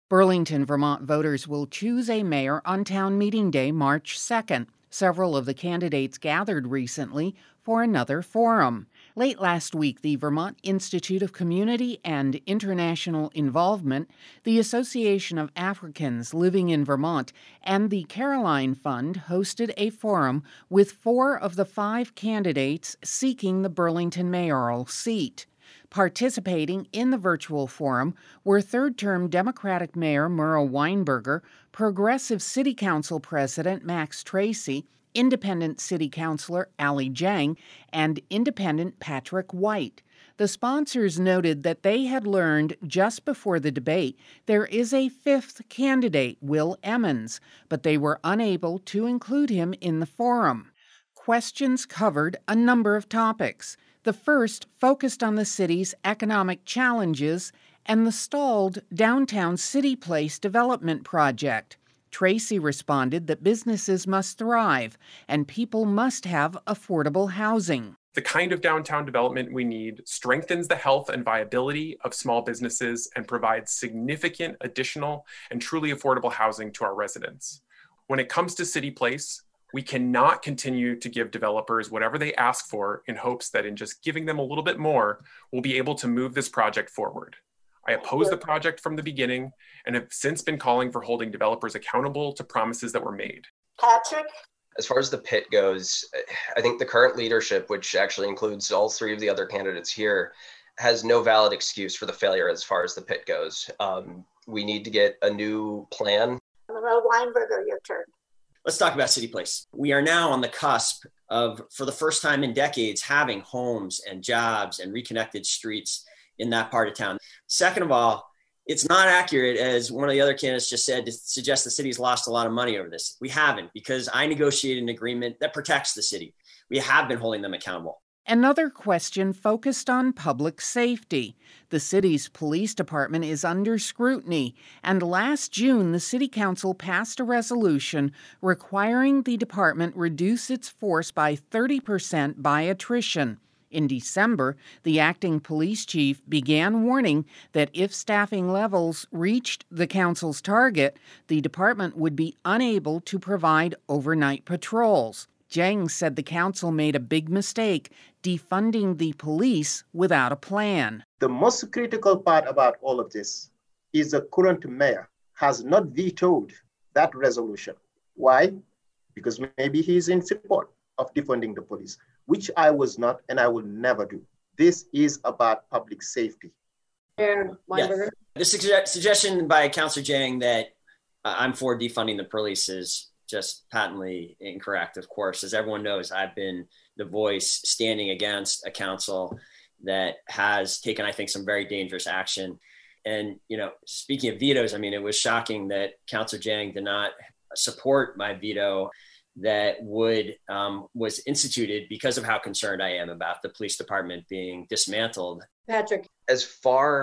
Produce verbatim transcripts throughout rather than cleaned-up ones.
Burlington, Vermont voters will choose a mayor on town meeting day, March second. Several of the candidates gathered recently for another forum. Late last week, the Vermont Institute of Community and International Involvement, the Association of Africans Living in Vermont, and the Caroline Fund hosted a forum with four of the five candidates seeking the Burlington mayoral seat. Participating in the virtual forum were third-term Democratic Mayor Merle Weinberger, Progressive City Council President Max Tracy, Independent City Councilor Ali Jang, and Independent Patrick White. The sponsors noted that they had learned just before the debate there is a fifth candidate, Will Emmons, but they were unable to include him in the forum. Questions covered a number of topics. The first focused on the city's economic challenges and the stalled downtown City Place development project. Tracy responded that businesses must thrive and people must have affordable housing. The kind of downtown development we need strengthens the health and viability of small businesses and provides significant additional and truly affordable housing to our residents. When it comes to City Place, we cannot continue to give developers whatever they ask for in hopes that in just giving them a little bit more, we'll be able to move this project forward. I oppose the project from the beginning and have since been calling for holding developers accountable to promises that were made. Patrick? As far as the pit goes, I think the current leadership, which actually includes all three of the other candidates here, has no valid excuse for the failure as far as the pit goes. Um, we need to get a new plan. Merle Weinberger, your turn. Let's talk about City Place. We are now on the cusp of, for the first time in decades, having homes and jobs and reconnected streets in that part of town. Second of all, it's not accurate, as one of the other candidates just said, to suggest the city's lost a lot of money over this. We haven't, because I negotiated an agreement that protects the city. We have been holding them accountable. Another question focused on public safety. The city's police department is under scrutiny, and last June, the City Council passed a resolution requiring the department reduce its force by thirty percent by attrition. In December, the acting police chief began warning that if staffing levels reached the council's target, the department would be unable to provide overnight patrols. Jang said the council made a big mistake defunding the police without a plan. The most critical part about all of this is the current mayor has not vetoed that resolution. Why? Because maybe he's in support of defunding the police, which I was not and I will never do. This is about public safety. And yes. The suge- suggestion by Councilor Jang that uh, I'm for defunding the police is just patently incorrect. Of course, as everyone knows, I've been the voice standing against a council that has taken, I think, some very dangerous action. And, you know, speaking of vetoes, I mean, it was shocking that Councilor Jang did not support my veto that would um, was instituted because of how concerned I am about the police department being dismantled. Patrick. As far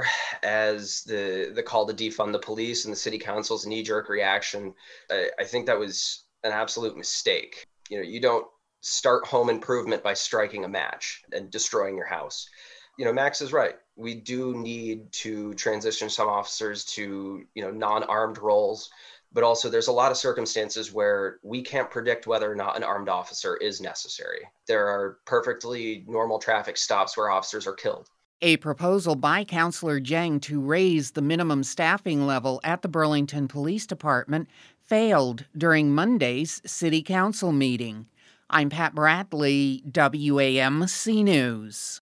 as the the call to defund the police and the city council's knee-jerk reaction, I, I think that was an absolute mistake. You know, you don't start home improvement by striking a match and destroying your house. You know, Max is right. We do need to transition some officers to, you know, non-armed roles. But also there's a lot of circumstances where we can't predict whether or not an armed officer is necessary. There are perfectly normal traffic stops where officers are killed. A proposal by Councilor Jang to raise the minimum staffing level at the Burlington Police Department failed during Monday's City Council meeting. I'm Pat Bradley, W A M C News.